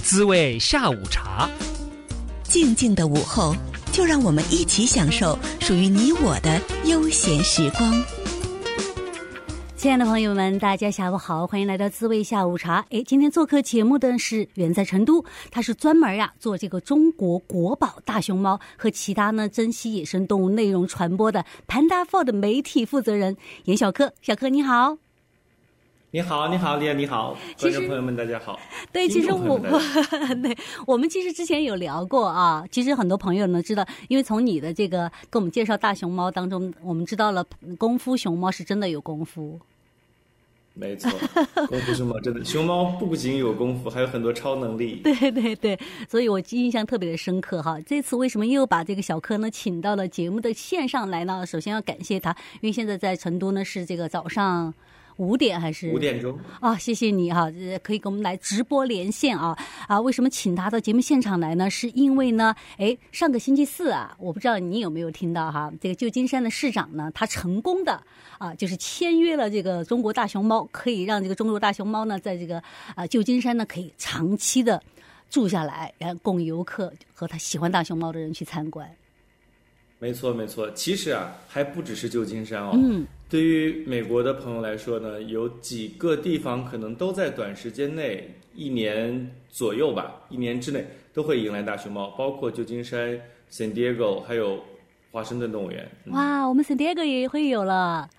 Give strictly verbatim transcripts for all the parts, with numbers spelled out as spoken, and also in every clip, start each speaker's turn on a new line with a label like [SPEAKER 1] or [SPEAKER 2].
[SPEAKER 1] 滋味下午茶。
[SPEAKER 2] 静静的午后，就让我们一起享受属于你我的悠闲时光。
[SPEAKER 3] 亲爱的朋友们，大家下午好，欢迎来到滋味下午茶。诶，今天做客节目的是远在成都，他是专门呀做这个中国国宝大熊猫和其他呢珍稀野生动物内容传播的 Panda for 的媒体负责人严小克。小克你好。
[SPEAKER 4] 你好，你好，丽亚，你好，观众朋友们，大家好。
[SPEAKER 3] 对，其实我对我们其实之前有聊过啊。其实很多朋友呢知道，因为从你的这个给我们介绍大熊猫当中，我们知道了功夫熊猫是真的有功夫。
[SPEAKER 4] 没错，功夫熊猫真的，熊猫不仅有功夫，还有很多超能力。
[SPEAKER 3] 对对对，所以我印象特别的深刻哈。这次为什么又把这个小柯呢请到了节目的线上来呢？首先要感谢他，因为现在在成都呢是这个早上五点还是
[SPEAKER 4] 五点钟
[SPEAKER 3] 啊？谢谢你哈，可以跟我们来直播连线啊啊！为什么请他到节目现场来呢？是因为呢，哎，上个星期四啊，我不知道你有没有听到哈，这个旧金山的市长呢，他成功的啊，就是签约了这个中国大熊猫，可以让这个中国大熊猫呢，在这个啊旧金山呢，可以长期的住下来，然后供游客和他喜欢大熊猫的人去参观。
[SPEAKER 4] 没错，没错。其实啊，还不只是旧金山哦。
[SPEAKER 3] 嗯。
[SPEAKER 4] 对于美国的朋友来说呢，有几个地方可能都在短时间内，一年左右吧，一年之内都会迎来大熊猫，包括旧金山、San Diego， 还有华盛顿动物园。
[SPEAKER 3] 嗯、哇，我们 San Diego 也会有了。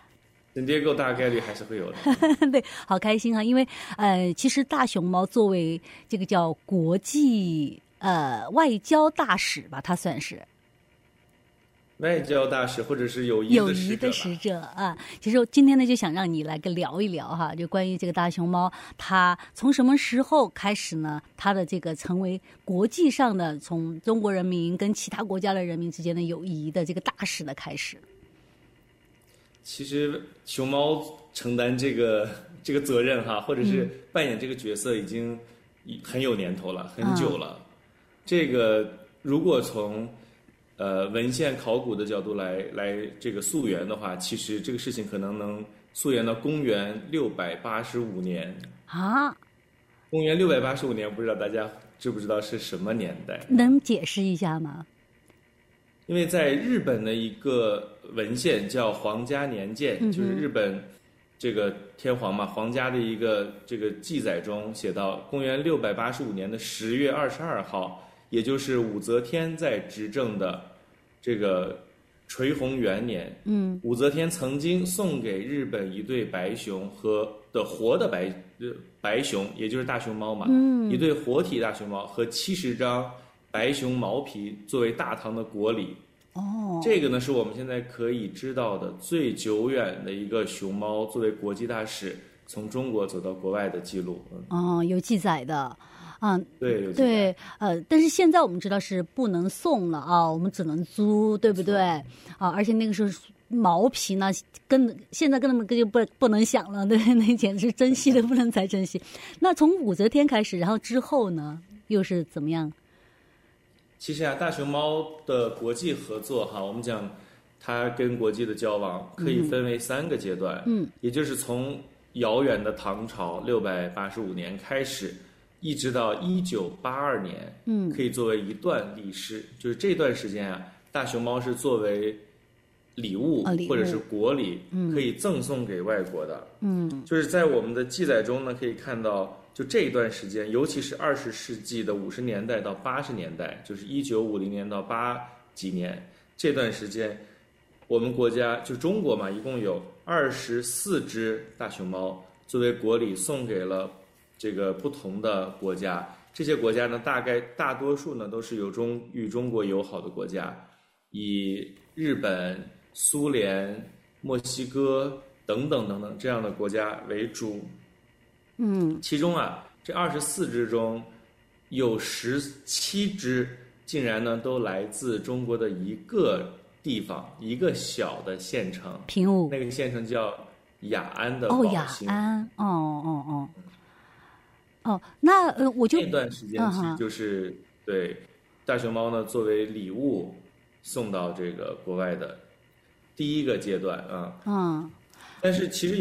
[SPEAKER 4] San Diego 大概率还是会有的。
[SPEAKER 3] 对，好开心啊！因为呃，其实大熊猫作为这个叫国际呃外交大使吧，它算是。
[SPEAKER 4] 外交大使或者是友谊
[SPEAKER 3] 友谊的使者啊，其实今天呢就想让你来个聊一聊哈，就关于这个大熊猫，它从什么时候开始呢？它的这个成为国际上的从中国人民跟其他国家的人民之间的友谊的这个大使的开始。
[SPEAKER 4] 其实熊猫承担这个这个责任哈，或者是扮演这个角色已经很有年头了，很久了。嗯、这个如果从呃，文献考古的角度来来这个溯源的话，其实这个事情可能能溯源到公元六百八十五年
[SPEAKER 3] 啊。
[SPEAKER 4] 公元六百八十五年，不知道大家知不知道是什么年代？
[SPEAKER 3] 能解释一下吗？
[SPEAKER 4] 因为在日本的一个文献叫《皇家年鉴》，嗯、就是日本这个天皇嘛，皇家的一个这个记载中写到，公元六百八十五年的十月二十二号，也就是武则天在执政的这个垂弘元年，
[SPEAKER 3] 嗯，
[SPEAKER 4] 武则天曾经送给日本一对白熊和的活的白白熊，也就是大熊猫嘛，
[SPEAKER 3] 嗯，
[SPEAKER 4] 一对活体大熊猫和七十张白熊毛皮作为大唐的国礼。
[SPEAKER 3] 哦，
[SPEAKER 4] 这个呢是我们现在可以知道的最久远的一个熊猫作为国际大使从中国走到国外的记录。
[SPEAKER 3] 哦，有记载的。嗯，
[SPEAKER 4] 对
[SPEAKER 3] 对，呃，但是现在我们知道是不能送了啊，我们只能租，对不对？啊，而且那个时候毛皮呢，跟现在根本就不不能想了，对，那简直是珍惜的不能再珍惜。那从武则天开始，然后之后呢，又是怎么样？
[SPEAKER 4] 其实啊，大熊猫的国际合作哈，我们讲它跟国际的交往可以分为三个阶段，
[SPEAKER 3] 嗯，
[SPEAKER 4] 也就是从遥远的唐朝六百八十五年开始。一直到一九八二年，
[SPEAKER 3] 嗯，
[SPEAKER 4] 可以作为一段历史，就是这段时间啊，大熊猫是作为礼物、
[SPEAKER 3] 哦、礼物
[SPEAKER 4] 或者是国礼，
[SPEAKER 3] 嗯，
[SPEAKER 4] 可以赠送给外国的，
[SPEAKER 3] 嗯，
[SPEAKER 4] 就是在我们的记载中呢，可以看到，就这一段时间，尤其是二十世纪的五十年代到八十年代，就是一九五零年到八几年这段时间，我们国家就中国嘛，一共有二十四只大熊猫作为国礼送给了这个不同的国家，这些国家呢，大概大多数呢都是有中与中国友好的国家，以日本、苏联、墨西哥等等等等这样的国家为主。
[SPEAKER 3] 嗯，
[SPEAKER 4] 其中啊，这二十四只中有十七只竟然呢都来自中国的一个地方，一个小的县城，
[SPEAKER 3] 平武，
[SPEAKER 4] 那个县城叫雅安的宝兴。
[SPEAKER 3] 哦，雅安，哦哦哦。哦，那呃，我就
[SPEAKER 4] 那段时间其实就是、嗯、对大熊猫呢作为礼物送到这个国外的第一个阶段啊。
[SPEAKER 3] 嗯，
[SPEAKER 4] 但是其实有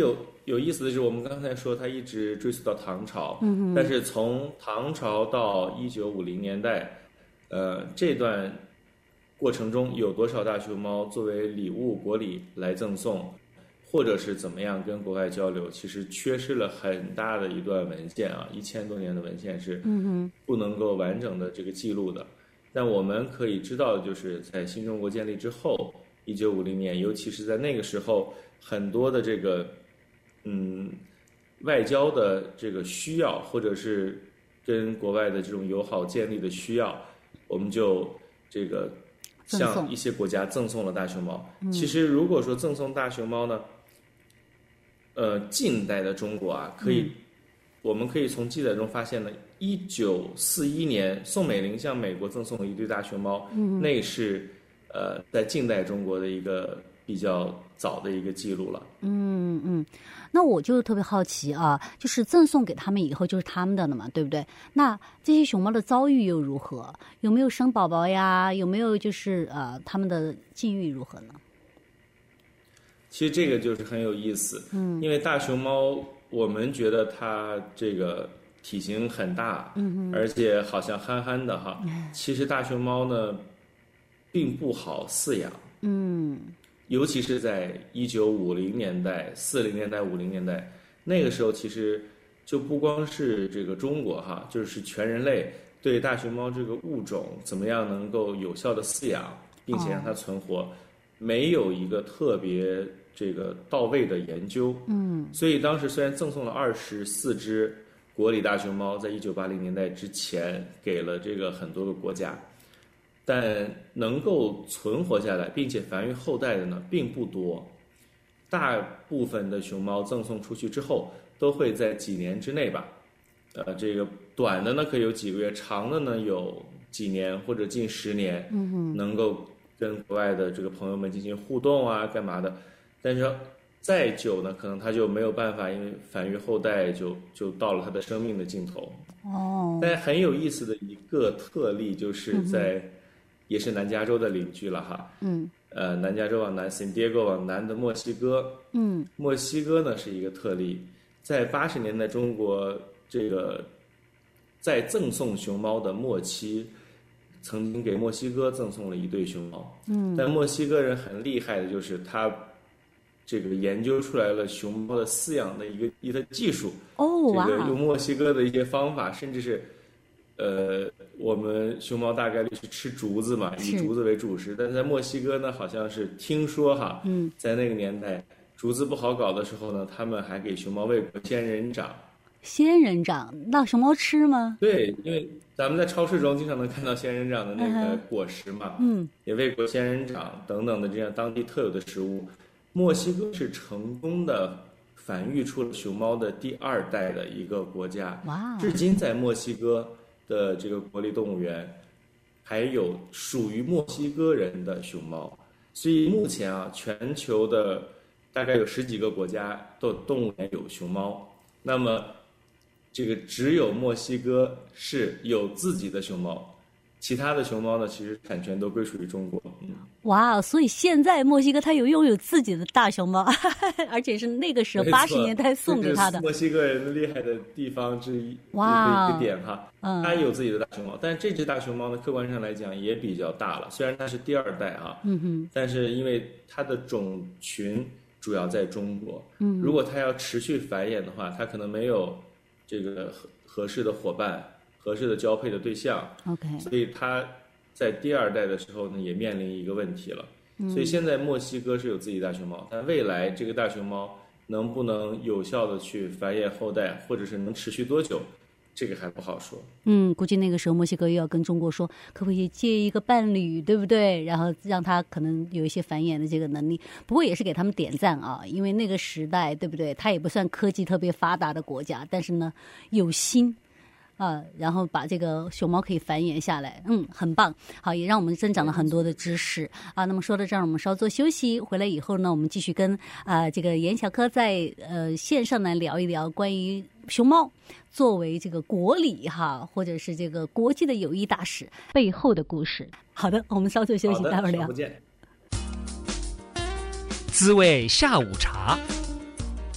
[SPEAKER 4] 有意思的是，我们刚才说它一直追溯到唐朝，
[SPEAKER 3] 嗯，
[SPEAKER 4] 但是从唐朝到一九五零年代，呃，这段过程中有多少大熊猫作为礼物国礼来赠送，或者是怎么样跟国外交流，其实缺失了很大的一段文献啊，一千多年的文献是不能够完整的这个记录的。但我们可以知道的就是在新中国建立之后，一九五零年，尤其是在那个时候，很多的这个嗯外交的这个需要，或者是跟国外的这种友好建立的需要，我们就这个向一些国家赠送了大熊猫。其实如果说赠送大熊猫呢，呃，近代的中国啊，可以、嗯、我们可以从记载中发现呢，一九四一年宋美龄向美国赠送了一对大熊猫，嗯、那是呃在近代中国的一个比较早的一个记录了。
[SPEAKER 3] 嗯嗯，那我就特别好奇啊，就是赠送给他们以后就是他们的了嘛，对不对？那这些熊猫的遭遇又如何？有没有生宝宝呀？有没有就是呃他们的境遇如何呢？
[SPEAKER 4] 其实这个就是很有意思，嗯，因为大熊猫，我们觉得它这个体型很大，嗯，而且好像憨憨的哈，嗯，其实大熊猫呢，并不好饲养，嗯，尤其是在一九五零年代、四零年代、五零年代那个时候，其实就不光是这个中国哈，就是全人类对大熊猫这个物种怎么样能够有效的饲养，并且让它存活，哦，没有一个特别这个到位的研究，嗯，所以当时虽然赠送了二十四只国礼大熊猫，在一九八零年代之前给了这个很多个国家，但能够存活下来并且繁育后代的呢并不多。大部分的熊猫赠送出去之后，都会在几年之内吧，呃，这个短的呢可以有几个月，长的呢有几年或者近十年，嗯，能够跟国外的这个朋友们进行互动啊，干嘛的。但是再久呢，可能它就没有办法，因为繁育后代就就到了它的生命的尽头。哦。但很有意思的一个特例，就是在、嗯、也是南加州的邻居了哈。嗯。呃，南加州往南 ，San Diego 往南的墨西哥。嗯。墨西哥呢是一个特例，在八十年代中国这个在赠送熊猫的末期，曾经给墨西哥赠送了一对熊猫。嗯。但墨西哥人很厉害的就是他。这个研究出来了熊猫的饲养的一个一个技术哦，这个用墨西哥的一些方法，甚至是，呃，我们熊猫大概率是吃竹子嘛，以竹子为主食，但是在墨西哥呢，好像是听说哈，嗯，在那个年代竹子不好搞的时候呢，他们还给熊猫喂过仙人掌。
[SPEAKER 3] 仙人掌让熊猫吃吗？
[SPEAKER 4] 对，因为咱们在超市中经常能看到仙人掌的那个果实嘛，嗯，也喂过仙人掌等等的这样当地特有的食物。墨西哥是成功的繁育出了熊猫的第二代的一个国家，哇！至今在墨西哥的这个国立动物园，还有属于墨西哥人的熊猫。所以目前啊，全球的大概有十几个国家的动物园有熊猫，那么这个只有墨西哥是有自己的熊猫。其他的熊猫呢，其实产权都归属于中国。嗯、
[SPEAKER 3] 哇，所以现在墨西哥它有拥有自己的大熊猫，而且是那个时候八十年代送给他的。
[SPEAKER 4] 墨西哥人厉害的地方之一，哇，一个点哈，嗯，它有自己的大熊猫，但这只大熊猫呢，客观上来讲也比较大了。虽然它是第二代啊，嗯哼，但是因为它的种群主要在中国，嗯，如果它要持续繁衍的话，它可能没有这个合合适的伙伴。合适的交配的对象 ，OK， 所以它在第二代的时候呢，也面临一个问题了。嗯、所以现在墨西哥是有自己大熊猫，但未来这个大熊猫能不能有效的去繁衍后代，或者是能持续多久，这个还不好说。
[SPEAKER 3] 嗯，估计那个时候墨西哥又要跟中国说，可不可以借一个伴侣，对不对？然后让他可能有一些繁衍的这个能力。不过也是给他们点赞啊，因为那个时代，对不对？它也不算科技特别发达的国家，但是呢，有心。啊，然后把这个熊猫可以繁衍下来，嗯，很棒。好，也让我们增长了很多的知识啊。那么说到这儿，我们稍作休息，回来以后呢，我们继续跟啊这个严小科在呃线上来聊一聊关于熊猫作为这个国礼哈，或者是这个国际的友谊大使背后的故事。好的，我们稍作休息，待会儿聊。
[SPEAKER 4] 不见。
[SPEAKER 1] 滋味下午茶。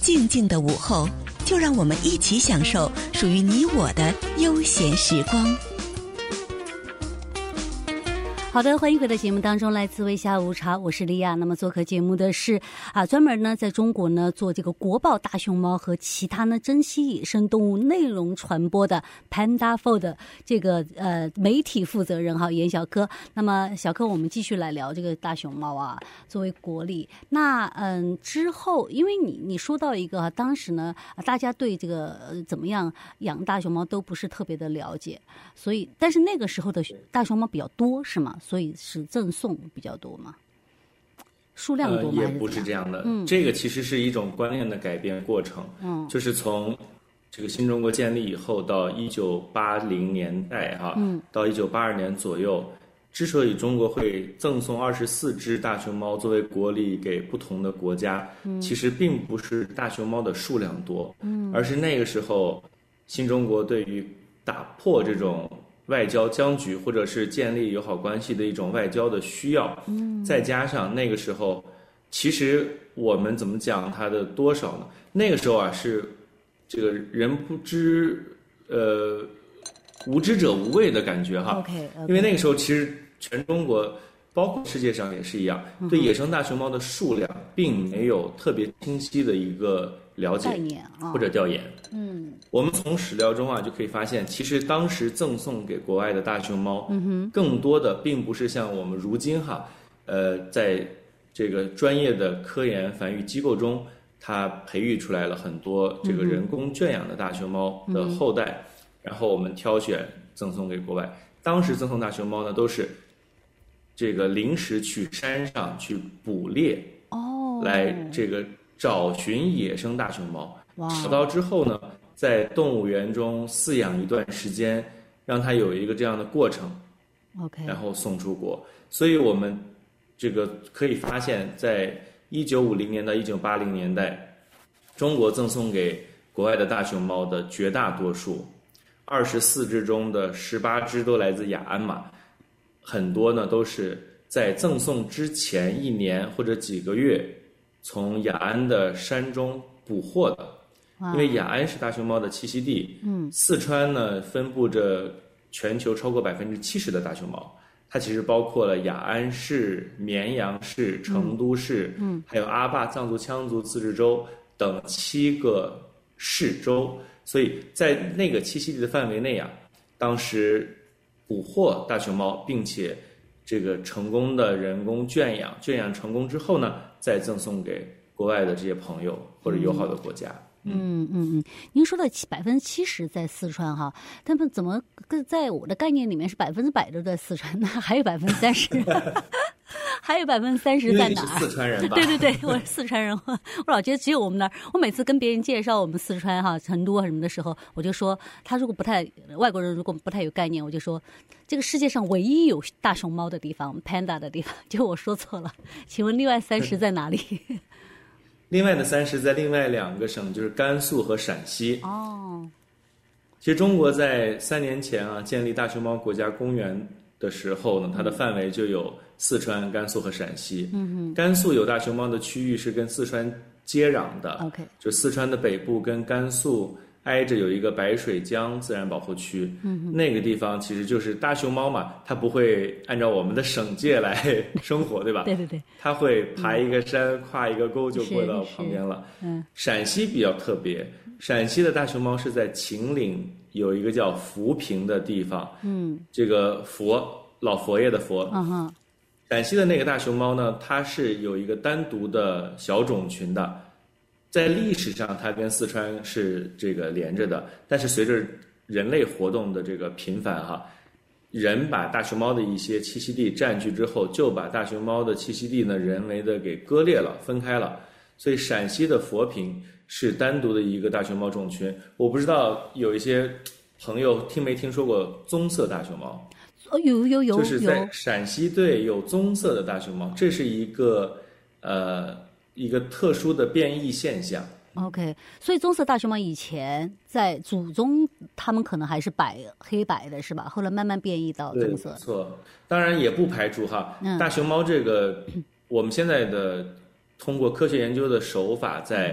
[SPEAKER 2] 静静的午后，就让我们一起享受属于你我的悠闲时光。
[SPEAKER 3] 好的，欢迎回到节目当中，来自微下午茶，我是莉亚。那么做客节目的是啊，专门呢在中国呢做这个国宝大熊猫和其他呢珍稀野生动物内容传播的 PandaFold 的这个呃媒体负责人哈严小柯。那么小柯，我们继续来聊这个大熊猫啊，作为国力。那嗯之后，因为你你说到一个当时呢大家对这个、呃、怎么样养大熊猫都不是特别的了解，所以但是那个时候的大熊猫比较多是吗？所以是赠送比较多吗？数量多吗？
[SPEAKER 4] 呃、也不是这样的、
[SPEAKER 3] 嗯，
[SPEAKER 4] 这个其实是一种观念的改变过程。嗯，就是从这个新中国建立以后到一九八零年代哈、啊，嗯，到一九八二年左右，之所以中国会赠送二十四只大熊猫作为国礼给不同的国家，嗯，其实并不是大熊猫的数量多，嗯，而是那个时候新中国对于打破这种外交僵局或者是建立友好关系的一种外交的需要，嗯，再加上那个时候，其实我们怎么讲它的多少呢？那个时候啊，是这个人不知，呃，无知者无畏的感觉哈。
[SPEAKER 3] Okay, okay.
[SPEAKER 4] 因为那个时候其实全中国，包括世界上也是一样，嗯、对野生大熊猫的数量并没有特别清晰的一个了解或者调研。嗯，我们从史料中啊就可以发现，其实当时赠送给国外的大熊猫，嗯哼，更多的并不是像我们如今哈，呃，在这个专业的科研繁育机构中，它培育出来了很多这个人工圈养的大熊猫的后代，嗯、然后我们挑选赠送给国外。当时赠送大熊猫呢，都是这个临时去山上去捕猎，哦，来这个找寻野生大熊猫。找到之后呢，在动物园中饲养一段时间，让它有一个这样的过程
[SPEAKER 3] ，OK，
[SPEAKER 4] 然后送出国。所以我们这个可以发现，在一九五零年到一九八零年代，中国赠送给国外的大熊猫的绝大多数，二十四只中的十八只都来自雅安嘛，很多呢都是在赠送之前一年或者几个月，从雅安的山中捕获的。因为雅安是大熊猫的栖息地，嗯，四川呢分布着全球超过百分之七十的大熊猫，它其实包括了雅安市、绵阳市、成都市，嗯，还有阿坝藏族羌族自治州等七个市州，所以在那个栖息地的范围内啊，当时捕获大熊猫，并且这个成功的人工圈养，圈养成功之后呢，再赠送给国外的这些朋友或者友好的国家。嗯
[SPEAKER 3] 嗯嗯嗯，您说的百分之七十在四川哈，但是怎么在我的概念里面是百分之百都在四川呢？还有百分之三十，还有百分之三十在哪儿？
[SPEAKER 4] 四川人吧？
[SPEAKER 3] 对对对，我是四川人，我老觉得只有我们那儿。我每次跟别人介绍我们四川哈、成都什么的时候，我就说，他如果不太外国人如果不太有概念，我就说，这个世界上唯一有大熊猫的地方 ，panda 的地方，就我说错了。请问另外三十在哪里？
[SPEAKER 4] 另外的三十在另外两个省，就是甘肃和陕西。哦，其实中国在三年前啊建立大熊猫国家公园的时候呢，它的范围就有四川、甘肃和陕西。嗯哼，甘肃有大熊猫的区域是跟四川接壤的。OK， 就四川的北部跟甘肃挨着有一个白水江自然保护区，嗯，那个地方其实就是大熊猫嘛，它不会按照我们的省界来生活，对吧？
[SPEAKER 3] 对对对，
[SPEAKER 4] 它会爬一个山，嗯、跨一个沟就过到旁边了。嗯，陕西比较特别，陕西的大熊猫是在秦岭有一个叫浮萍的地方，嗯，这个佛老佛爷的佛，嗯哼，陕西的那个大熊猫呢，它是有一个单独的小种群的。在历史上，它跟四川是这个连着的，但是随着人类活动的这个频繁哈，人把大熊猫的一些栖息地占据之后，就把大熊猫的栖息地呢人为的给割裂了、分开了，所以陕西的佛坪是单独的一个大熊猫种群。我不知道有一些朋友听没听说过棕色大熊猫？
[SPEAKER 3] 哦，有有有，
[SPEAKER 4] 就是在陕西对有棕色的大熊猫，这是一个呃。一个特殊的变异现象。
[SPEAKER 3] OK， 所以棕色大熊猫以前在祖宗他们可能还是白黑白的是吧？后来慢慢变异到棕色。
[SPEAKER 4] 没错，当然也不排除哈，嗯、大熊猫这个我们现在的通过科学研究的手法在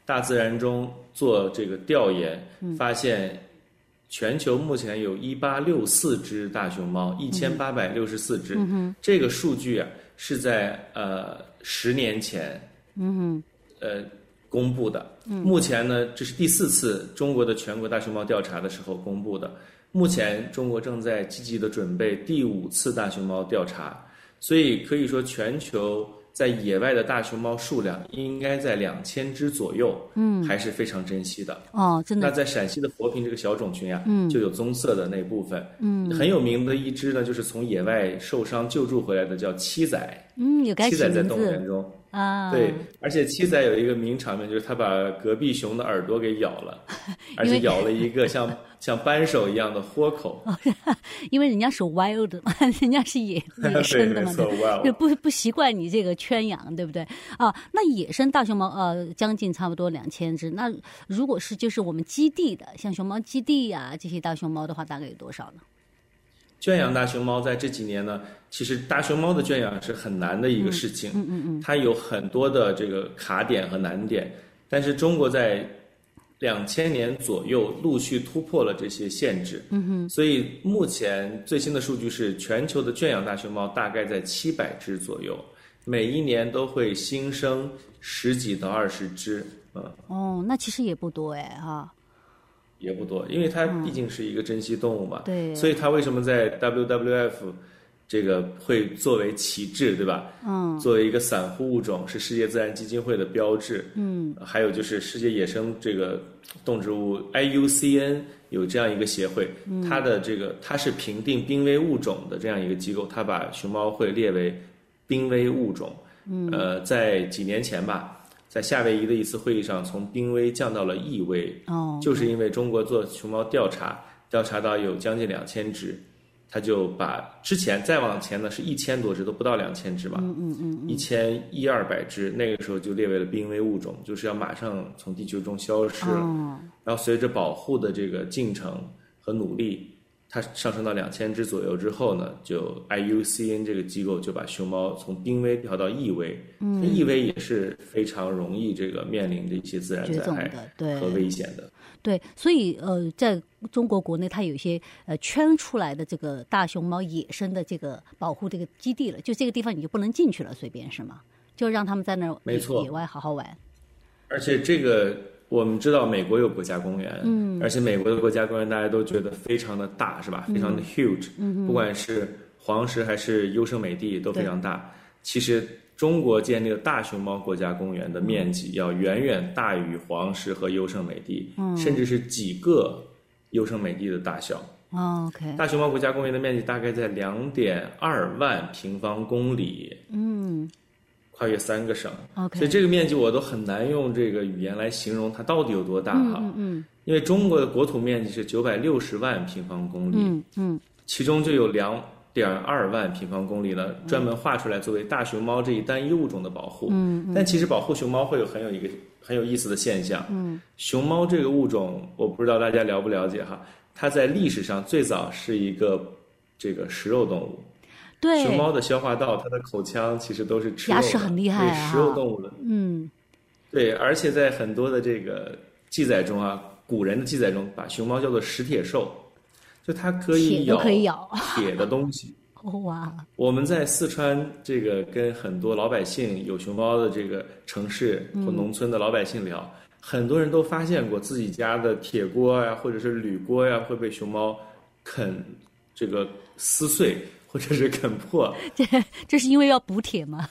[SPEAKER 4] 大自然中做这个调研，发现全球目前有一八六四只大熊猫，一千八百六十四只。嗯、这个数据啊是在呃十年前，嗯哼，呃公布的。嗯、目前呢，这是第四次中国的全国大熊猫调查的时候公布的。目前中国正在积极的准备第五次大熊猫调查，所以可以说全球在野外的大熊猫数量应该在两千只左右，嗯，还是非常珍惜的。
[SPEAKER 3] 哦，真的。
[SPEAKER 4] 那在陕西的佛坪这个小种群呀、啊，嗯，就有棕色的那部分，嗯，很有名的一只呢，就是从野外受伤救助回来的，叫七仔，
[SPEAKER 3] 嗯，有该
[SPEAKER 4] 七仔在动物园中。
[SPEAKER 3] 啊，
[SPEAKER 4] 对，而且七仔有一个名场面，就是他把隔壁熊的耳朵给咬了，而且咬了一个像像扳手一样的豁口。
[SPEAKER 3] 因为人家是 wild 的嘛，人家是野野生的嘛，对，不不习惯你这个圈养，对不对？啊，那野生大熊猫呃，将近差不多两千只。那如果是就是我们基地的，像熊猫基地呀、啊、这些大熊猫的话，大概有多少呢？
[SPEAKER 4] 圈养大熊猫在这几年呢，其实大熊猫的圈养是很难的一个事情，嗯嗯嗯，它有很多的这个卡点和难点，但是中国在两千年左右陆续突破了这些限制，嗯哼，所以目前最新的数据是全球的圈养大熊猫大概在七百只左右，每一年都会新生十几到二十只，嗯，
[SPEAKER 3] 哦，那其实也不多哎哈。
[SPEAKER 4] 也不多，因为它毕竟是一个珍稀动物嘛，
[SPEAKER 3] 嗯、对，
[SPEAKER 4] 所以它为什么在 W W F 这个会作为旗帜，对吧？嗯，作为一个散户物种，是世界自然基金会的标志。嗯，还有就是世界野生这个动植物 I U C N 有这样一个协会，嗯、它的这个它是评定濒危物种的这样一个机构，它把熊猫会列为濒危物种。嗯，呃，在几年前吧。在夏威夷的一次会议上，从濒危降到了易危，哦，就是因为中国做熊猫调查，调查到有将近两千只，他就把之前再往前呢是一千多只，都不到两千只嘛，嗯嗯嗯，一千一二百只，那个时候就列为了濒危物种，就是要马上从地球中消失了。哦，然后随着保护的这个进程和努力，它上升到两千只左右之后呢，就 I U C N 这个机构就把熊猫从濒危调到易危。嗯，易危也是非常容易这个面临的一些自然灾害和危险的。
[SPEAKER 3] 对，所以呃，在中国国内，它有一些呃圈出来的这个大熊猫野生的这个保护这个基地了，就这个地方你就不能进去了，随便是吗？就让他们在那儿
[SPEAKER 4] 没错
[SPEAKER 3] 野外好好玩。
[SPEAKER 4] 而且这个。我们知道美国有国家公园，嗯，而且美国的国家公园大家都觉得非常的大，是吧？非常的 huge，嗯，不管是黄石还是优胜美地都非常大。其实中国建立的大熊猫国家公园的面积要远远大于黄石和优胜美地，嗯，甚至是几个优胜美地的大小。
[SPEAKER 3] 哦 ，OK。
[SPEAKER 4] 大熊猫国家公园的面积大概在两点二万平方公里，嗯。跨越三个省，
[SPEAKER 3] okay.
[SPEAKER 4] 所以这个面积我都很难用这个语言来形容它到底有多大哈。
[SPEAKER 3] 嗯嗯，
[SPEAKER 4] 因为中国的国土面积是九百六十万平方公里，
[SPEAKER 3] 嗯嗯，
[SPEAKER 4] 其中就有两点二万平方公里呢，专门划出来作为大熊猫这一单一物种的保护。嗯，但其实保护熊猫会有很有一个很有意思的现象。嗯，熊猫这个物种，我不知道大家了不了解哈，它在历史上最早是一个这个食肉动物。
[SPEAKER 3] 对，
[SPEAKER 4] 熊猫的消化道，它的口腔其实都是吃肉的，
[SPEAKER 3] 牙齿很厉害啊，
[SPEAKER 4] 食肉动物的。
[SPEAKER 3] 嗯，
[SPEAKER 4] 对，而且在很多的这个记载中啊，古人的记载中，把熊猫叫做食铁兽，就它可以咬铁的东西。
[SPEAKER 3] 哇！
[SPEAKER 4] 我们在四川这个跟很多老百姓有熊猫的这个城市或农村的老百姓聊，嗯、很多人都发现过自己家的铁锅呀，或者是铝锅呀，会被熊猫啃这个撕碎。或者是啃破，
[SPEAKER 3] 这这是因为要补铁吗？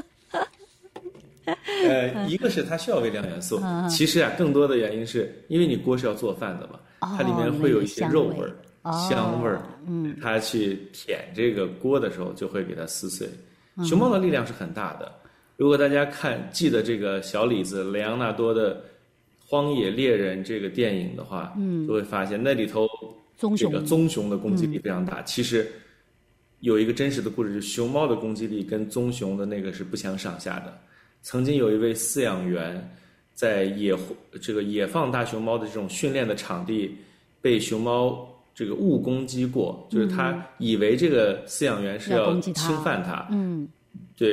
[SPEAKER 4] 呃，一个是它需要微量元素，嗯、其实啊，更多的原因是因为你锅是要做饭的嘛，哦、它里面会有一些肉味儿、
[SPEAKER 3] 哦、
[SPEAKER 4] 香味儿，
[SPEAKER 3] 嗯，
[SPEAKER 4] 它去舔这个锅的时候就会给它撕碎。嗯、熊猫的力量是很大的，如果大家看记得这个小李子雷昂纳多的《荒野猎人》这个电影的话，嗯，就会发现那里头这个棕熊的攻击力非常大，嗯、其实。有一个真实的故事，就是熊猫的攻击力跟棕熊的那个是不相上下的。曾经有一位饲养员在野这个野放大熊猫的这种训练的场地被熊猫这个误攻击过，就是他以为这个饲养员是要侵犯它，
[SPEAKER 3] 嗯，
[SPEAKER 4] 对，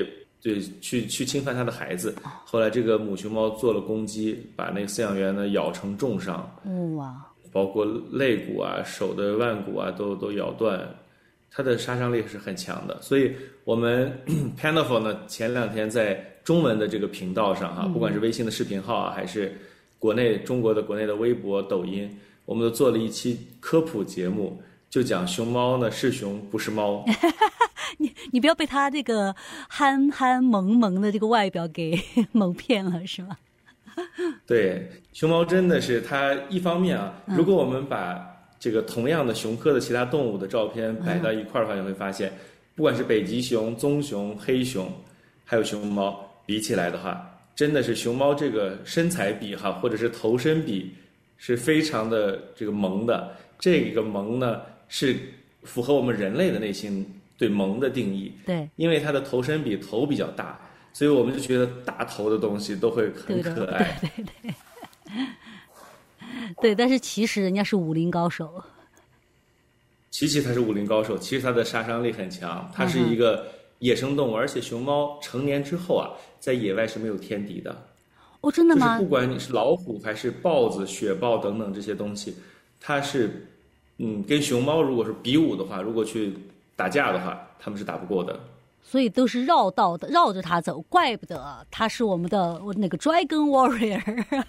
[SPEAKER 4] 对，去去侵犯它的孩子。后来这个母熊猫做了攻击，把那个饲养员呢咬成重伤，
[SPEAKER 3] 哇，
[SPEAKER 4] 包括肋骨啊、手的腕骨啊都都咬断，它的杀伤力是很强的。所以我们 Pandaful 呢前两天在中文的这个频道上哈、啊，不管是微信的视频号啊，还是国内中国的国内的微博、抖音，我们都做了一期科普节目，就讲熊猫呢是熊不是猫。
[SPEAKER 3] 你你不要被它这个憨憨萌萌的这个外表给蒙骗了，是吗？
[SPEAKER 4] 对，熊猫真的是它一方面啊，
[SPEAKER 3] 嗯、
[SPEAKER 4] 如果我们把这个同样的熊科的其他动物的照片摆到一块儿的话，你会发现，不管是北极熊、棕熊、黑熊，还有熊猫比起来的话，真的是熊猫这个身材比哈，或者是头身比是非常的这个萌的。这个萌呢是符合我们人类的内心对萌的定义。
[SPEAKER 3] 对，
[SPEAKER 4] 因为它的头身比头比较大，所以我们就觉得大头的东西都会很可爱。
[SPEAKER 3] 对对对对。对，但是其实人家是武林高手。
[SPEAKER 4] 琪琪它是武林高手，其实它的杀伤力很强，它是一个野生动物，嗯、而且熊猫成年之后啊，在野外是没有天敌的。
[SPEAKER 3] 哦，真的吗？
[SPEAKER 4] 就是不管你是老虎还是豹子、雪豹等等这些东西，它是嗯跟熊猫如果是比武的话，如果去打架的话，他们是打不过的。
[SPEAKER 3] 所以都是绕道的，绕着它走，怪不得它是我们的那个 Dragon Warrior 。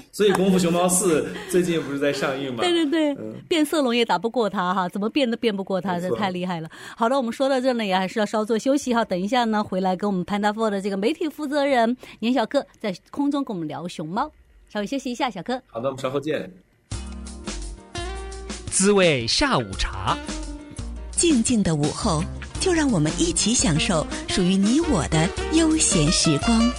[SPEAKER 4] 所以《功夫熊猫四》最近不是在上映吗？
[SPEAKER 3] 对对对，
[SPEAKER 4] 嗯、
[SPEAKER 3] 变色龙也打不过它哈，怎么变都变不过它，这太厉害了。好的，我们说到这呢，也还是要稍作休息哈。等一下呢，回来跟我们 Pandaful 的这个媒体负责人年小哥在空中跟我们聊熊猫。稍微休息一下，小哥。
[SPEAKER 4] 好的，我们稍后见。
[SPEAKER 1] 滋味下午茶，
[SPEAKER 2] 静静的午后。就让我们一起享受属于你我的悠闲时光。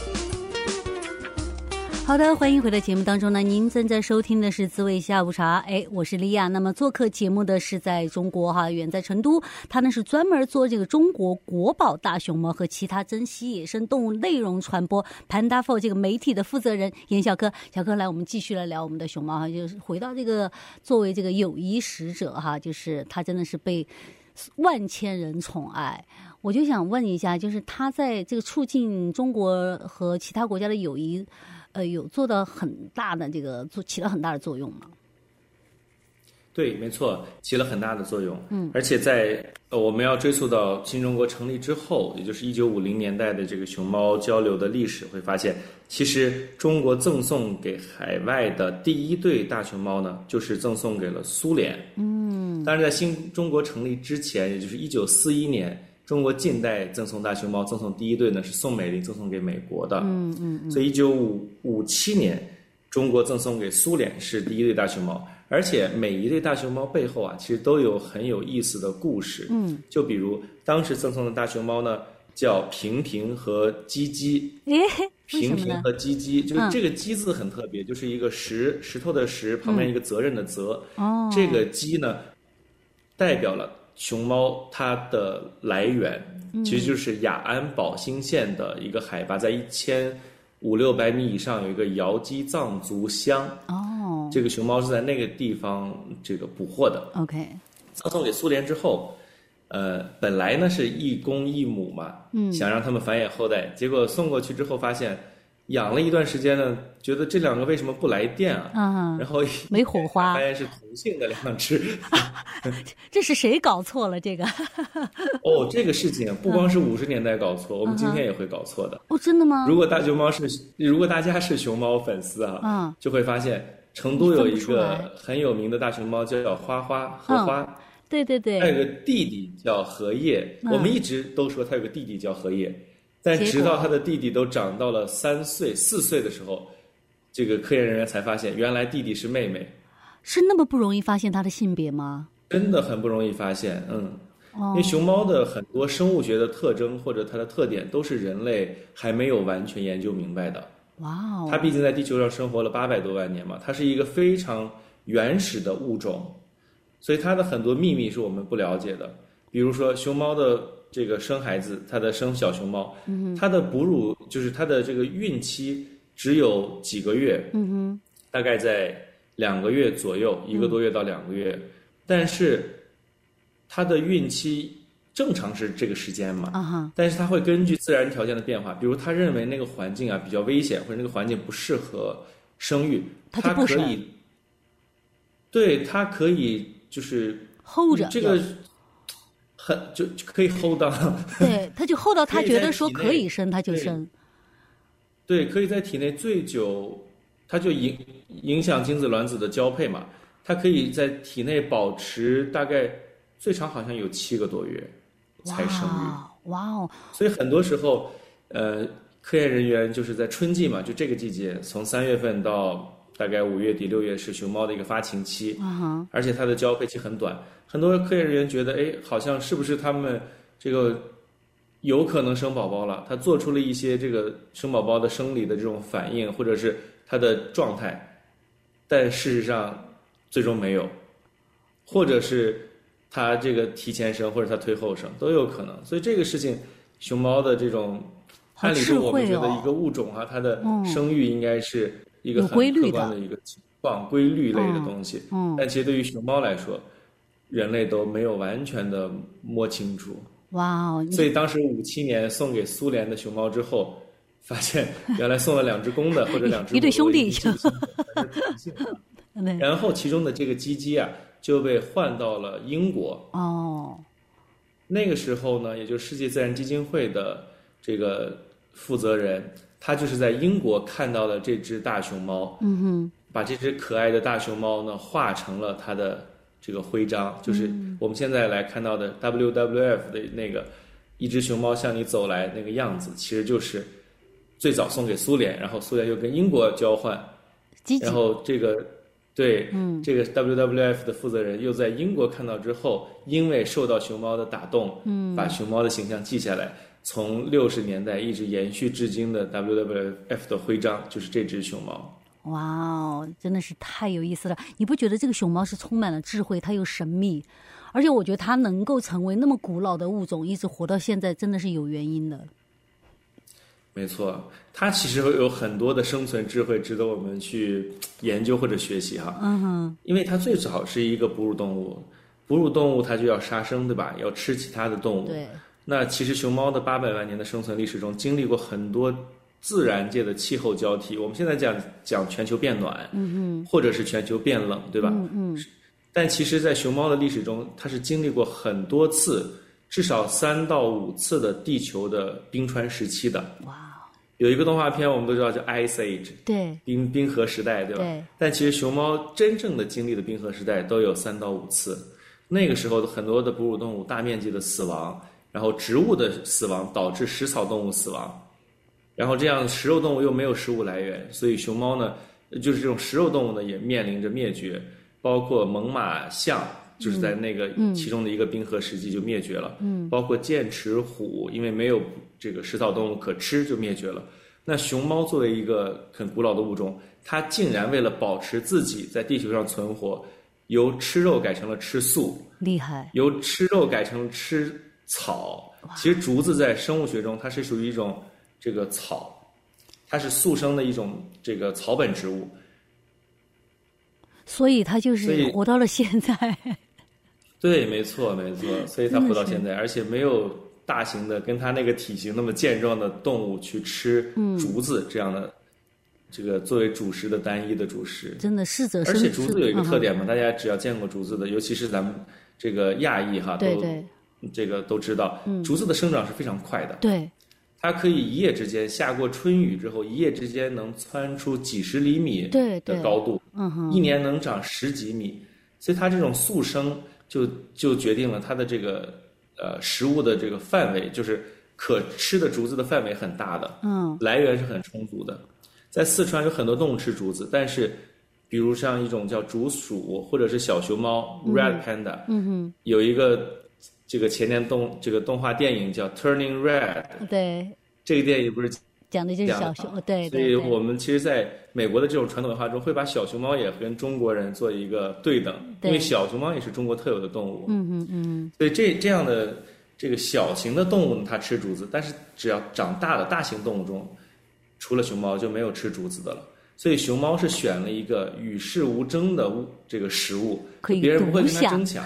[SPEAKER 3] 好的，欢迎回到节目当中呢，您正在收听的是滋味下午茶，哎，我是莉亚。那么做客节目的是在中国哈，远在成都，他呢是专门做这个中国国宝大熊猫和其他珍稀野生动物内容传播 Pandaful 这个媒体的负责人严小哥。小哥来，我们继续来聊我们的熊猫哈，就是回到这个作为这个友谊使者哈，就是他真的是被万千人宠爱。我就想问一下，就是他在这个促进中国和其他国家的友谊，呃，有做到很大的这个做起了很大的作用吗？
[SPEAKER 4] 对，没错，起了很大的作用。
[SPEAKER 3] 嗯，
[SPEAKER 4] 而且在呃我们要追溯到新中国成立之后，也就是一九五零年代的这个熊猫交流的历史，会发现，其实中国赠送给海外的第一对大熊猫呢，就是赠送给了苏联。
[SPEAKER 3] 嗯，
[SPEAKER 4] 当然，在新中国成立之前，也就是一九四一年，中国近代赠送大熊猫赠送第一对呢是宋美龄赠送给美国的。
[SPEAKER 3] 嗯嗯嗯。
[SPEAKER 4] 所以一九五七年，中国赠送给苏联是第一对大熊猫。而且每一对大熊猫背后啊，其实都有很有意思的故事。
[SPEAKER 3] 嗯，
[SPEAKER 4] 就比如当时赠送的大熊猫呢，叫平平和鸡鸡。
[SPEAKER 3] 诶，
[SPEAKER 4] 平平和鸡鸡，就是这个鸡字很特别，嗯、就是一个石石头的石旁边一个责任的责。
[SPEAKER 3] 哦、嗯，
[SPEAKER 4] 这个鸡呢，代表了熊猫它的来源，
[SPEAKER 3] 嗯、
[SPEAKER 4] 其实就是雅安保兴县的一个海拔在一千五六百米以上有一个瑶鸡藏族乡。
[SPEAKER 3] 哦。
[SPEAKER 4] 这个熊猫是在那个地方这个捕获的。
[SPEAKER 3] OK，
[SPEAKER 4] 赠送给苏联之后，呃，本来呢是一公一母嘛，
[SPEAKER 3] 嗯，
[SPEAKER 4] 想让他们繁衍后代，结果送过去之后发现，养了一段时间呢，觉得这两个为什么不来电啊？
[SPEAKER 3] 啊，
[SPEAKER 4] 然后
[SPEAKER 3] 没火花，
[SPEAKER 4] 发现是同性的两只。
[SPEAKER 3] 这是谁搞错了这个？
[SPEAKER 4] 哦，这个事情不光是五十年代搞错，嗯、我们今天也会搞错的。
[SPEAKER 3] 哦，真的吗？
[SPEAKER 4] 如果大熊猫是，如果大家是熊猫粉丝啊，
[SPEAKER 3] 嗯，
[SPEAKER 4] 就会发现。成都有一个很有名的大熊猫叫花花荷花、嗯，
[SPEAKER 3] 对对对，
[SPEAKER 4] 它有个弟弟叫荷叶、嗯，我们一直都说它有个弟弟叫荷叶，但直到它的弟弟都长到了三岁、四岁的时候，这个科研人员才发现，原来弟弟是妹妹。
[SPEAKER 3] 是那么不容易发现它的性别吗？
[SPEAKER 4] 真的很不容易发现，嗯，
[SPEAKER 3] 哦、
[SPEAKER 4] 因为熊猫的很多生物学的特征或者它的特点，都是人类还没有完全研究明白的。
[SPEAKER 3] 哇哦！
[SPEAKER 4] 它毕竟在地球上生活了八百多万年嘛，它是一个非常原始的物种，所以它的很多秘密是我们不了解的。比如说熊猫的这个生孩子，它的生小熊猫，
[SPEAKER 3] 嗯、
[SPEAKER 4] 它的哺乳就是它的这个孕期只有几个月，
[SPEAKER 3] 嗯哼，
[SPEAKER 4] 大概在两个月左右，一个多月到两个月，嗯、但是它的孕期正常是这个时间嘛，
[SPEAKER 3] uh-huh.
[SPEAKER 4] 但是它会根据自然条件的变化，比如他认为那个环境啊比较危险，或者那个环境不适合生育，
[SPEAKER 3] 他
[SPEAKER 4] 可以，对，他可以就是
[SPEAKER 3] hold 着
[SPEAKER 4] 这个很就可以 hold 到，
[SPEAKER 3] 对，他就 hold 到他觉得说可以生他就生，
[SPEAKER 4] 对，可以在体内最久，它就影影响精子卵子的交配嘛，它可以在体内保持大概最长好像有七个多月才生育。
[SPEAKER 3] 哇哦！
[SPEAKER 4] 所以很多时候，呃，科研人员就是在春季嘛，就这个季节，从三月份到大概五月底六月是熊猫的一个发情期，
[SPEAKER 3] uh-huh.
[SPEAKER 4] 而且它的交配期很短。很多科研人员觉得，哎，好像是不是他们这个有可能生宝宝了？他做出了一些这个生宝宝的生理的这种反应，或者是他的状态，但事实上最终没有，或者是他这个提前生，或者他推后生都有可能。所以这个事情，熊猫的这种，按理说我们觉得一个物种啊，它的生育应该是一个很客观的一个情况，规律类的东西。
[SPEAKER 3] 嗯，
[SPEAKER 4] 但其实对于熊猫来说，人类都没有完全的摸清楚。
[SPEAKER 3] 哇哦！
[SPEAKER 4] 所以当时五七年送给苏联的熊猫之后，发现原来送了两只公的或者两只
[SPEAKER 3] 一对兄弟，
[SPEAKER 4] 然后其中的这个鸡鸡啊就被换到了英国。
[SPEAKER 3] 哦，
[SPEAKER 4] 那个时候呢，也就是世界自然基金会的这个负责人，他就是在英国看到了这只大熊猫，
[SPEAKER 3] 嗯哼，
[SPEAKER 4] 把这只可爱的大熊猫呢画成了它的这个徽章，就是我们现在来看到的 W W F 的那个一只熊猫向你走来那个样子，其实就是最早送给苏联，然后苏联又跟英国交换，然后这个对，
[SPEAKER 3] 嗯，
[SPEAKER 4] 这个 W W F 的负责人又在英国看到之后，因为受到熊猫的打动，
[SPEAKER 3] 嗯，
[SPEAKER 4] 把熊猫的形象记下来，从六十年代一直延续至今的 W W F 的徽章就是这只熊猫。
[SPEAKER 3] 哇哦，真的是太有意思了！你不觉得这个熊猫是充满了智慧，它又神秘，而且我觉得它能够成为那么古老的物种，一直活到现在，真的是有原因的。
[SPEAKER 4] 没错，它其实有很多的生存智慧值得我们去研究或者学习哈。
[SPEAKER 3] 嗯哼，
[SPEAKER 4] 因为它最早是一个哺乳动物，哺乳动物它就要杀生，对吧？要吃其他的动物。
[SPEAKER 3] 对。
[SPEAKER 4] 那其实熊猫的八百万年的生存历史中，经历过很多自然界的气候交替。我们现在讲讲全球变暖，
[SPEAKER 3] 嗯嗯，
[SPEAKER 4] 或者是全球变冷，对吧？
[SPEAKER 3] 嗯嗯。
[SPEAKER 4] 但其实，在熊猫的历史中，它是经历过很多次，至少三到五次的地球的冰川时期的。
[SPEAKER 3] 哇。
[SPEAKER 4] 有一个动画片我们都知道叫 Ice Age，
[SPEAKER 3] 对，
[SPEAKER 4] 冰冰河时代，对吧？
[SPEAKER 3] 对。
[SPEAKER 4] 但其实熊猫真正的经历的冰河时代都有三到五次，那个时候的很多的哺乳动物大面积的死亡，然后植物的死亡导致食草动物死亡，然后这样食肉动物又没有食物来源，所以熊猫呢，就是这种食肉动物呢也面临着灭绝，包括猛犸象。就是在那个其中的一个冰河时期就灭绝了，
[SPEAKER 3] 嗯，
[SPEAKER 4] 包括剑齿虎，因为没有这个食草动物可吃就灭绝了。那熊猫作为一个很古老的物种，它竟然为了保持自己在地球上存活，由吃肉改成了吃素，
[SPEAKER 3] 厉害！
[SPEAKER 4] 由吃肉改成了吃草。其实竹子在生物学中它是属于一种这个草，它是速生的一种这个草本植物，
[SPEAKER 3] 所以它就是活到了现在。
[SPEAKER 4] 对，没错，没错，所以它活到现在，而且没有大型的跟它那个体型那么健壮的动物去吃竹子这样的、嗯、这个作为主食的单一的主食，
[SPEAKER 3] 真的适者生
[SPEAKER 4] 存。而且竹子有一个特点嘛、
[SPEAKER 3] 嗯，
[SPEAKER 4] 大家只要见过竹子的，尤其是咱们这个亚裔哈，
[SPEAKER 3] 对对，
[SPEAKER 4] 都这个都知道、嗯，竹子的生长是非常快的，
[SPEAKER 3] 对，
[SPEAKER 4] 它可以一夜之间下过春雨之后，一夜之间能蹿出几十厘米的高度，
[SPEAKER 3] 嗯哼，
[SPEAKER 4] 一年能长十几米，所以它这种速生。就就决定了它的这个呃食物的这个范围，就是可吃的竹子的范围很大的，
[SPEAKER 3] 嗯，
[SPEAKER 4] 来源是很充足的。在四川有很多动物吃竹子，但是比如像一种叫竹鼠或者是小熊猫、嗯、Red Panda，
[SPEAKER 3] 嗯哼，
[SPEAKER 4] 有一个这个前年动这个动画电影叫 Turning Red，
[SPEAKER 3] 对，
[SPEAKER 4] 这个电影不是
[SPEAKER 3] 讲的就是小熊，对，
[SPEAKER 4] 所以我们其实在美国的这种传统文化中，会把小熊猫也跟中国人做一个对等，因为小熊猫也是中国特有的动物。
[SPEAKER 3] 嗯嗯嗯。
[SPEAKER 4] 所以这这样的这个小型的动物呢，它吃竹子，但是只要长大的大型动物中，除了熊猫就没有吃竹子的了。所以熊猫是选了一个与世无争的物这个食物，
[SPEAKER 3] 可以
[SPEAKER 4] 别人不会跟它争抢。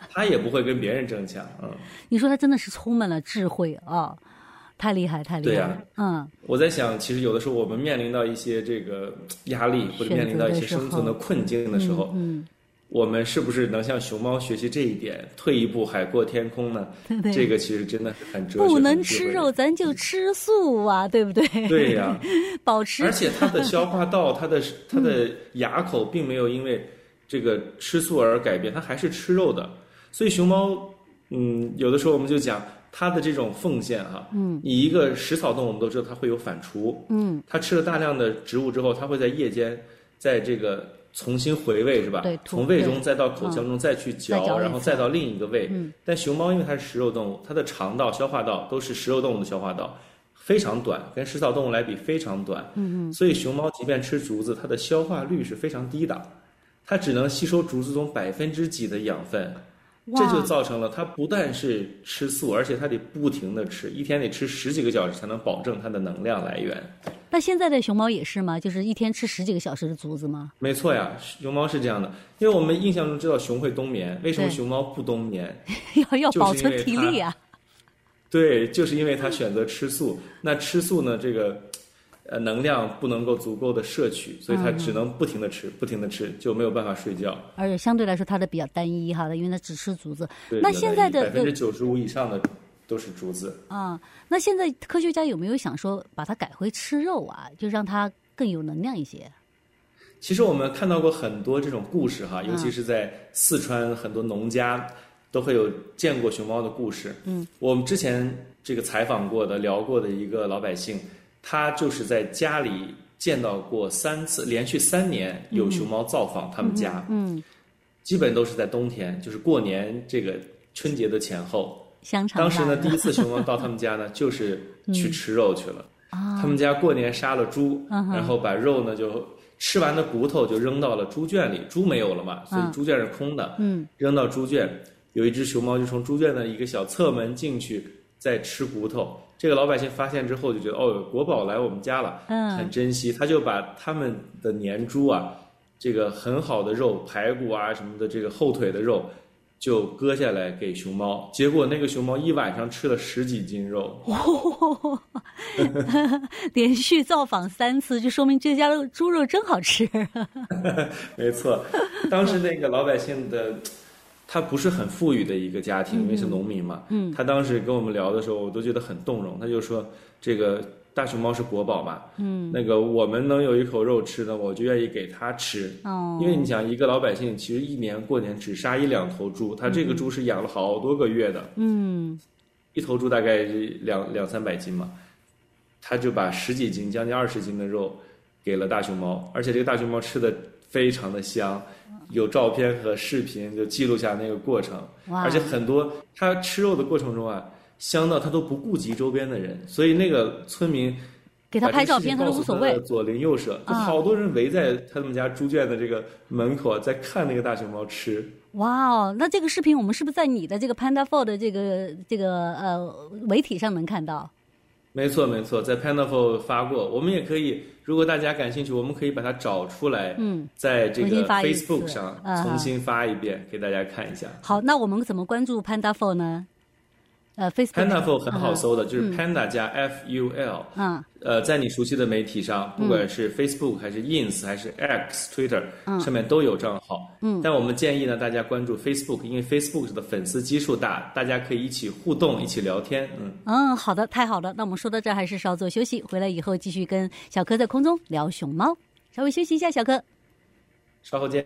[SPEAKER 4] 它也不会跟别人争抢。嗯，
[SPEAKER 3] 你说它真的是充满了智慧啊，太厉害，太厉害。
[SPEAKER 4] 对呀、
[SPEAKER 3] 啊，嗯，
[SPEAKER 4] 我在想，其实有的时候我们面临到一些这个压力，或者面临到一些生存的困境的时候，
[SPEAKER 3] 嗯。嗯
[SPEAKER 4] 我们是不是能向熊猫学习这一点，退一步海阔天空呢？
[SPEAKER 3] 对对，
[SPEAKER 4] 这个其实真的是很哲学。
[SPEAKER 3] 不能吃肉，咱就吃素啊，对不对？
[SPEAKER 4] 对呀、啊，
[SPEAKER 3] 保持。
[SPEAKER 4] 而且它的消化道、它的它的牙口并没有因为这个吃素而改变，它还是吃肉的。所以熊猫，嗯，有的时候我们就讲它的这种奉献哈、啊，嗯，你一个食草动物，我们都知道它会有反刍，嗯，它吃了大量的植物之后，它会在夜间在这个。重新回味是吧？
[SPEAKER 3] 对，
[SPEAKER 4] 从胃中再到口腔中再去嚼，
[SPEAKER 3] 嗯、
[SPEAKER 4] 然后再到另一个胃。
[SPEAKER 3] 嗯、
[SPEAKER 4] 但熊猫因为它是食肉动物，它的肠道、消化道都是食肉动物的消化道，非常短，跟食草动物来比非常短。
[SPEAKER 3] 嗯嗯。
[SPEAKER 4] 所以熊猫即便吃竹子，它的消化率是非常低的，它只能吸收竹子中百分之几的养分。这就造成了它不但是吃素，而且它得不停的吃，一天得吃十几个小时才能保证它的能量来源。
[SPEAKER 3] 那现在的熊猫也是吗？就是一天吃十几个小时的竹子吗？
[SPEAKER 4] 没错呀，熊猫是这样的。因为我们印象中知道熊会冬眠，为什么熊猫不冬眠？
[SPEAKER 3] 要要保存体力啊。
[SPEAKER 4] 对，就是因为它选择吃素。那吃素呢，这个呃能量不能够足够的摄取，所以它只能不停的吃，嗯、不停的吃，就没有办法睡觉。
[SPEAKER 3] 而且相对来说，它的比较单一哈的，因为它只吃竹子。
[SPEAKER 4] 对，
[SPEAKER 3] 那现在的
[SPEAKER 4] 百分之九十五以上的都是竹子
[SPEAKER 3] 啊。那现在科学家有没有想说把它改回吃肉啊，就让它更有能量一些？
[SPEAKER 4] 其实我们看到过很多这种故事哈，尤其是在四川很多农家都会有见过熊猫的故事。嗯，我们之前这个采访过的、聊过的一个老百姓。他就是在家里见到过三次，连续三年有熊猫造访他们家，
[SPEAKER 3] 嗯，嗯
[SPEAKER 4] 基本都是在冬天，就是过年这个春节的前后。
[SPEAKER 3] 香肠。
[SPEAKER 4] 当时呢，第一次熊猫到他们家呢，就是去吃肉去了。
[SPEAKER 3] 嗯、
[SPEAKER 4] 他们家过年杀了猪，
[SPEAKER 3] 嗯、
[SPEAKER 4] 然后把肉呢就吃完的骨头就扔到了猪圈里，猪没有了嘛，所以猪圈是空的，
[SPEAKER 3] 嗯，
[SPEAKER 4] 扔到猪圈，有一只熊猫就从猪圈的一个小侧门进去，在吃骨头。这个老百姓发现之后就觉得哦，国宝来我们家了，
[SPEAKER 3] 嗯，
[SPEAKER 4] 很珍惜，他就把他们的年猪啊，这个很好的肉，排骨啊什么的，这个后腿的肉，就割下来给熊猫。结果那个熊猫一晚上吃了十几斤肉，
[SPEAKER 3] 哦、连续造访三次，就说明这家的猪肉真好吃。
[SPEAKER 4] 没错，当时那个老百姓的。他不是很富裕的一个家庭，因为是农民嘛。
[SPEAKER 3] 嗯，
[SPEAKER 4] 他当时跟我们聊的时候，我都觉得很动容。他就说，这个大熊猫是国宝嘛，
[SPEAKER 3] 嗯，
[SPEAKER 4] 那个我们能有一口肉吃呢，我就愿意给他吃。
[SPEAKER 3] 哦，
[SPEAKER 4] 因为你想，一个老百姓其实一年过年只杀一两头猪，他这个猪是养了好多个月的。
[SPEAKER 3] 嗯，
[SPEAKER 4] 一头猪大概两两三百斤嘛，他就把十几斤、将近二十斤的肉给了大熊猫，而且这个大熊猫吃的非常的香。有照片和视频就记录下那个过程，而且很多他吃肉的过程中啊，香到他都不顾及周边的人，所以那个村民
[SPEAKER 3] 给他拍照片，他都无所谓。
[SPEAKER 4] 左邻右舍，就好多人围在他们家猪圈的这个门口，在看那个大熊猫吃。
[SPEAKER 3] 哇哦，那这个视频我们是不是在你的这个 Panda Four 的这个这个呃媒体上能看到？
[SPEAKER 4] 没错没错，在 Pandaful 发过，我们也可以，如果大家感兴趣，我们可以把它找出来，
[SPEAKER 3] 嗯，
[SPEAKER 4] 在这个 Facebook 上重新发一遍，嗯、给大家看一下。
[SPEAKER 3] 好，那我们怎么关注 Pandaful 呢？呃 ，Facebook
[SPEAKER 4] Pandaful 很好搜的，
[SPEAKER 3] 嗯、
[SPEAKER 4] 就是 Panda 加 F U L，
[SPEAKER 3] 嗯，
[SPEAKER 4] 呃，在你熟悉的媒体上，不管是 Facebook 还是 Ins 还是 X、Twitter，
[SPEAKER 3] 嗯，
[SPEAKER 4] 上面都有账号。
[SPEAKER 3] 嗯，
[SPEAKER 4] 但我们建议呢，大家关注 Facebook， 因为 Facebook 的粉丝基数大，大家可以一起互动，一起聊天。嗯
[SPEAKER 3] 嗯，好的，太好了。那我们说到这儿，还是稍作休息，回来以后继续跟小柯在空中聊熊猫。稍微休息一下，小柯。
[SPEAKER 4] 稍后见。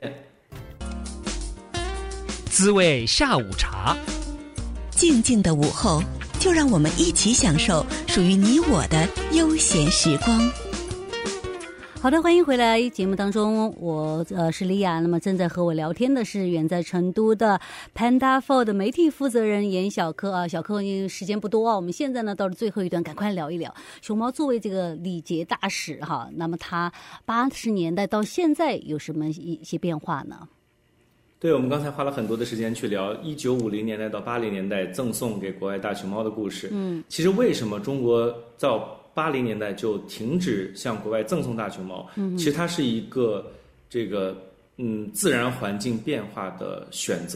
[SPEAKER 1] 滋味下午茶。
[SPEAKER 2] 静静的午后，就让我们一起享受属于你我的悠闲时光。
[SPEAKER 3] 好的，欢迎回来节目当中，我呃是莉亚。那么正在和我聊天的是远在成都的 Pandaful 的媒体负责人严小柯啊。小柯，因为时间不多啊，我们现在呢到了最后一段，赶快聊一聊熊猫作为这个礼节大使哈。那么它八十年代到现在有什么一些变化呢？
[SPEAKER 4] 对，我们刚才花了很多的时间去聊一九五零年代到八零年代赠送给国外大熊猫的故事。
[SPEAKER 3] 嗯，
[SPEAKER 4] 其实为什么中国到八零年代就停止向国外赠送大熊猫？嗯，其实它是一个这个嗯自然环境变化的选择。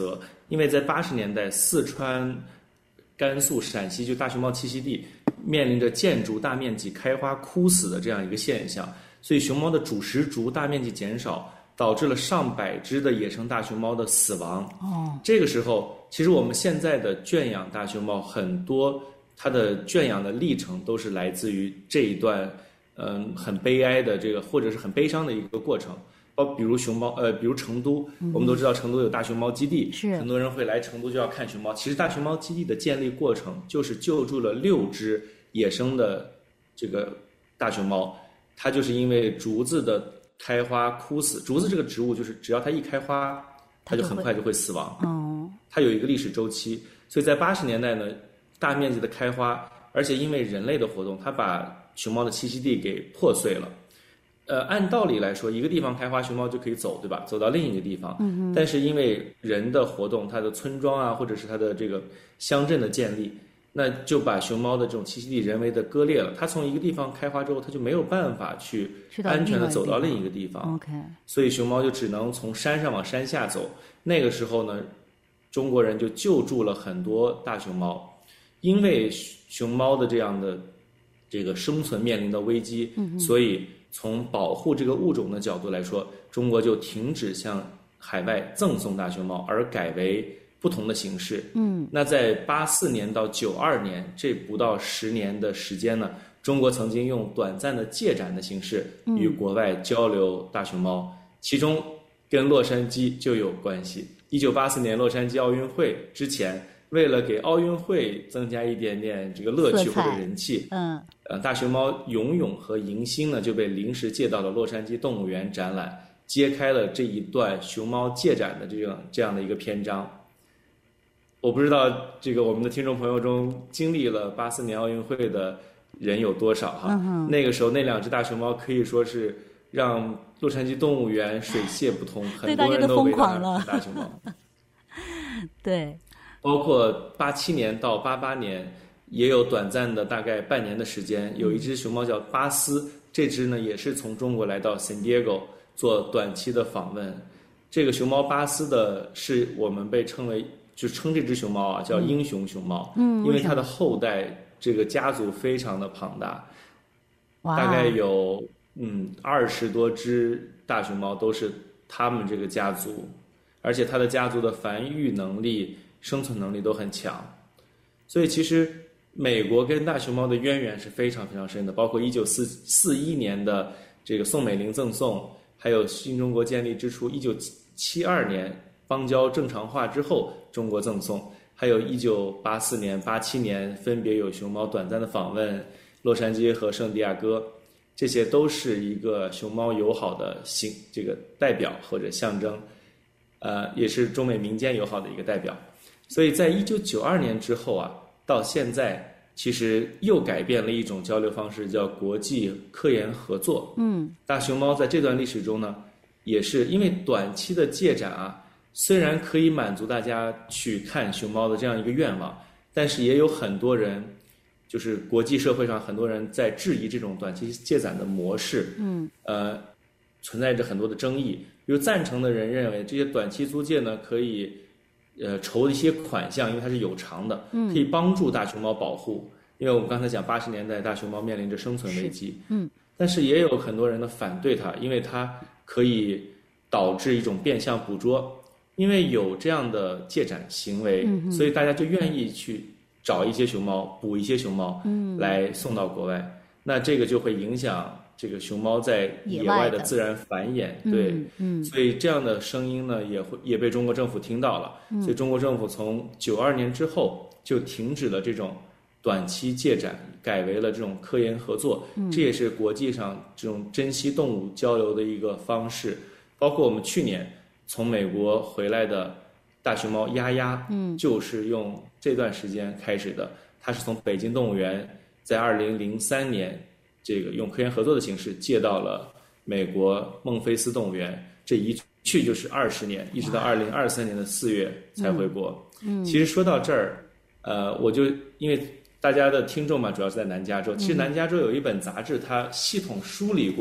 [SPEAKER 4] 因为在八十年代，四川、甘肃、陕西就大熊猫栖息地面临着建筑大面积开花枯死的这样一个现象，所以熊猫的主食竹大面积减少，导致了上百只的野生大熊猫的死亡。
[SPEAKER 3] 哦，
[SPEAKER 4] 这个时候，其实我们现在的圈养大熊猫很多，它的圈养的历程都是来自于这一段，嗯，很悲哀的这个或者是很悲伤的一个过程。包比如熊猫，呃，比如成都，嗯、我们都知道成都有大熊猫基地，
[SPEAKER 3] 是
[SPEAKER 4] 很多人会来成都就要看熊猫。其实大熊猫基地的建立过程就是救助了六只野生的这个大熊猫，它就是因为竹子的开花枯死，竹子这个植物就是只要它一开花，它就很快就会死亡。
[SPEAKER 3] 哦，
[SPEAKER 4] 它有一个历史周期，所以在八十年代呢，大面积的开花，而且因为人类的活动，它把熊猫的栖息地给破碎了。呃，按道理来说，一个地方开花，熊猫就可以走，对吧？走到另一个地方。嗯，但是因为人的活动，它的村庄啊，或者是它的这个乡镇的建立，那就把熊猫的这种栖息地人为的割裂了。它从一个地方开花之后，它就没有办法去安全的走到另一个地方。
[SPEAKER 3] OK，
[SPEAKER 4] 所以熊猫就只能从山上往山下走。那个时候呢，中国人就救助了很多大熊猫，因为熊猫的这样的这个生存面临的危机，嗯、所以从保护这个物种的角度来说，中国就停止向海外赠送大熊猫，而改为不同的形式。嗯，那在八四年到九二年这不到十年的时间呢，中国曾经用短暂的借展的形式与国外交流大熊猫，嗯、其中跟洛杉矶就有关系。一九八四年洛杉矶奥运会之前，为了给奥运会增加一点点这个乐趣或者人气，
[SPEAKER 3] 嗯，
[SPEAKER 4] 呃，大熊猫勇勇和迎新呢就被临时借到了洛杉矶动物园展览，揭开了这一段熊猫借展的这样这样的一个篇章。我不知道这个我们的听众朋友中经历了八四年奥运会的人有多少哈？嗯、那个时候那两只大熊猫可以说是让洛杉矶动物园水泄不通，很多人都为了大熊猫。
[SPEAKER 3] 对。
[SPEAKER 4] 包括八七年到八八年，也有短暂的大概半年的时间，有一只熊猫叫巴斯，这只呢也是从中国来到 San Diego 做短期的访问。这个熊猫巴斯的是我们被称为，就称这只熊猫啊叫英雄熊猫，嗯，因为它的后代这个家族非常的庞大，大概有嗯二十多只大熊猫都是他们这个家族，而且它的家族的繁育能力、生存能力都很强，所以其实美国跟大熊猫的渊源是非常非常深的，包括一九四一年的这个宋美龄赠送，还有新中国建立之初一九七二年邦交正常化之后中国赠送，还有一九八四年、八七年分别有熊猫短暂的访问洛杉矶和圣地亚哥，这些都是一个熊猫友好的形这个代表或者象征，呃，也是中美民间友好的一个代表。所以在一九九二年之后啊，到现在其实又改变了一种交流方式，叫国际科研合作。嗯，大熊猫在这段历史中呢，也是因为短期的借展啊，虽然可以满足大家去看熊猫的这样一个愿望，但是也有很多人，就是国际社会上很多人在质疑这种短期借展的模式。嗯，呃，存在着很多的争议。比如赞成的人认为，这些短期租借呢，可以呃筹一些款项，因为它是有偿的，可以帮助大熊猫保护。因为我们刚才讲八十年代大熊猫面临着生存危机，嗯，但是也有很多人呢反对它，因为它可以导致一种变相捕捉。因为有这样的借展行为，嗯、所以大家就愿意去找一些熊猫，捕一些熊猫，嗯，来送到国外。那这个就会影响这个熊猫在野外的自然繁衍，对，嗯，所以这样的声音呢，也会也被中国政府听到了。嗯、所以中国政府从九二年之后就停止了这种短期借展，改为了这种科研合作。嗯、这也是国际上这种珍稀动物交流的一个方式。包括我们去年从美国回来的大熊猫丫丫，嗯，就是用这段时间开始的。它是从北京动物园在二零零三年，这个用科研合作的形式借到了美国孟菲斯动物园，这一去就是二十年，一直到二零二三年的四月才回国。嗯，其实说到这儿，呃，我就因为大家的听众嘛，主要是在南加州。其实南加州有一本杂志，它系统梳理过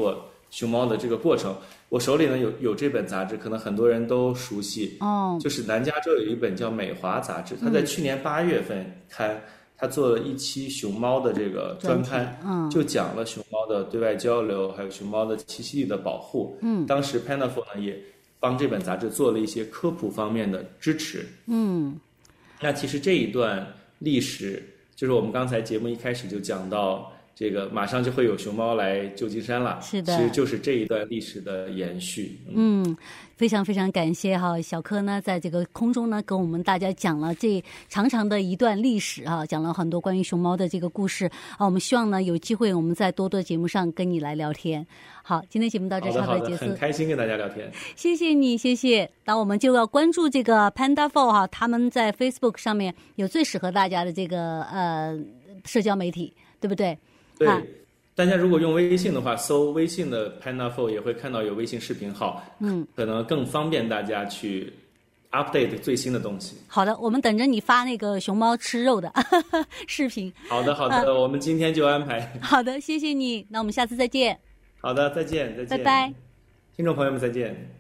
[SPEAKER 4] 熊猫的这个过程。我手里呢有有这本杂志，可能很多人都熟悉
[SPEAKER 3] 哦，
[SPEAKER 4] 就是南加州有一本叫《美华》杂志，它在去年八月份刊，它做了一期熊猫的这个专刊，
[SPEAKER 3] 嗯，
[SPEAKER 4] 就讲了熊猫的对外交流，还有熊猫的栖息地的保护。
[SPEAKER 3] 嗯，
[SPEAKER 4] 当时 Pinafore 呢也帮这本杂志做了一些科普方面的支持。
[SPEAKER 3] 嗯，
[SPEAKER 4] 那其实这一段历史，就是我们刚才节目一开始就讲到，这个马上就会有熊猫来旧金山了，
[SPEAKER 3] 是的，
[SPEAKER 4] 其实就是这一段历史的延续。
[SPEAKER 3] 嗯。嗯，非常非常感谢哈，小柯呢在这个空中呢跟我们大家讲了这长长的一段历史哈，讲了很多关于熊猫的这个故事啊。我们希望呢有机会我们在多多节目上跟你来聊天。好，今天节目到这差不多结束，
[SPEAKER 4] 很开心跟大家聊天，
[SPEAKER 3] 谢谢你，谢谢。那我们就要关注这个 Pandafo 哈，他们在 Facebook 上面有最适合大家的这个呃社交媒体，对不对？
[SPEAKER 4] 对。啊，大家如果用微信的话，搜微信的 Pinafore 也会看到有微信视频号，
[SPEAKER 3] 嗯，
[SPEAKER 4] 可能更方便大家去 update 最新的东西。
[SPEAKER 3] 好的，我们等着你发那个熊猫吃肉的视频。
[SPEAKER 4] 好的，好的，啊，我们今天就安排。
[SPEAKER 3] 好的，谢谢你，那我们下次再见。
[SPEAKER 4] 好的，再见，再见，
[SPEAKER 3] 拜拜，
[SPEAKER 4] 听众朋友们再见。